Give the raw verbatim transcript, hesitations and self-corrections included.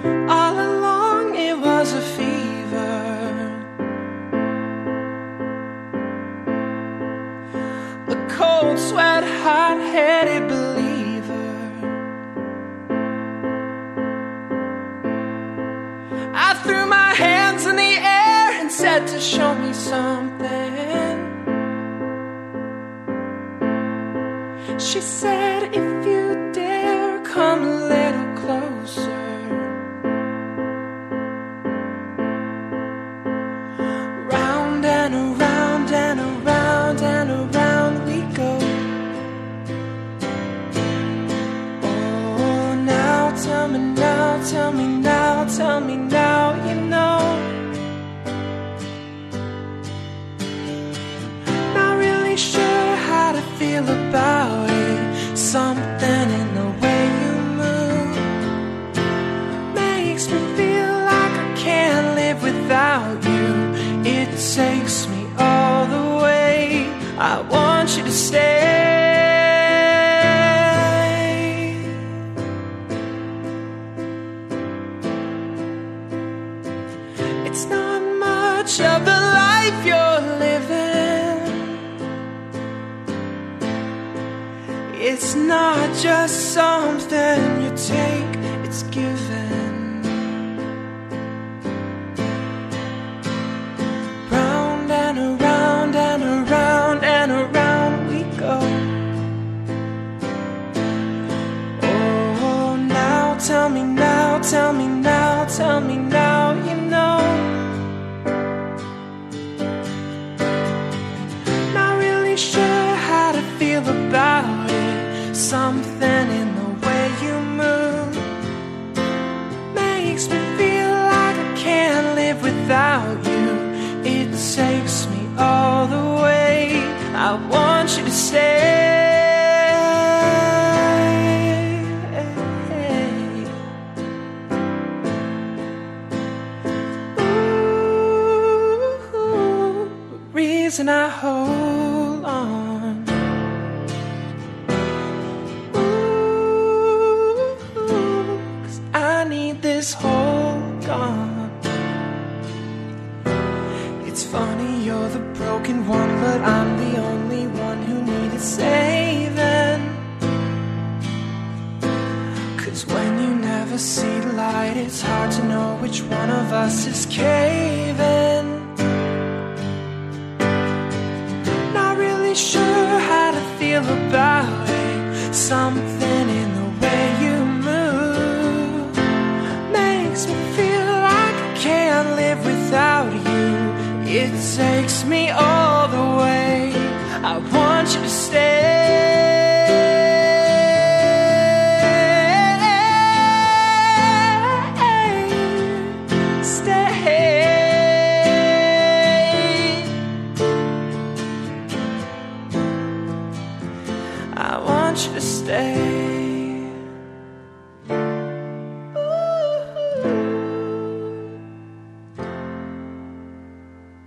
All along it was a fever, a cold sweat, hot-headed believer. I threw my hands in the air and said to show me something. She said, if you dare, come a little closer. Round and around and around and around we go. Oh, now tell me now, tell me now, tell me now, you know. Not really sure how to feel about it. Something in the way you move makes me feel like I can't live without you. It takes me all the way. I want you to stay. It's not much of the life you're living. It's not just something you take, it's given. Round and around and around and around we go. Oh, now tell me now, tell me now, tell me now, you know. Not really sure how to feel about it. Something in the way you move makes me feel like I can't live without you. It takes me all the way. I want you to stay. Ooh, reason I hold on. This hold on. It's funny, you're the broken one, but I'm the only one who needed saving. Cause when you never see the light, it's hard to know which one of us is caving. Not really sure how to feel about it. Something in the way you move makes me feel like I can't live without you. It takes me all the way. I want you to stay. Stay. I want you to stay.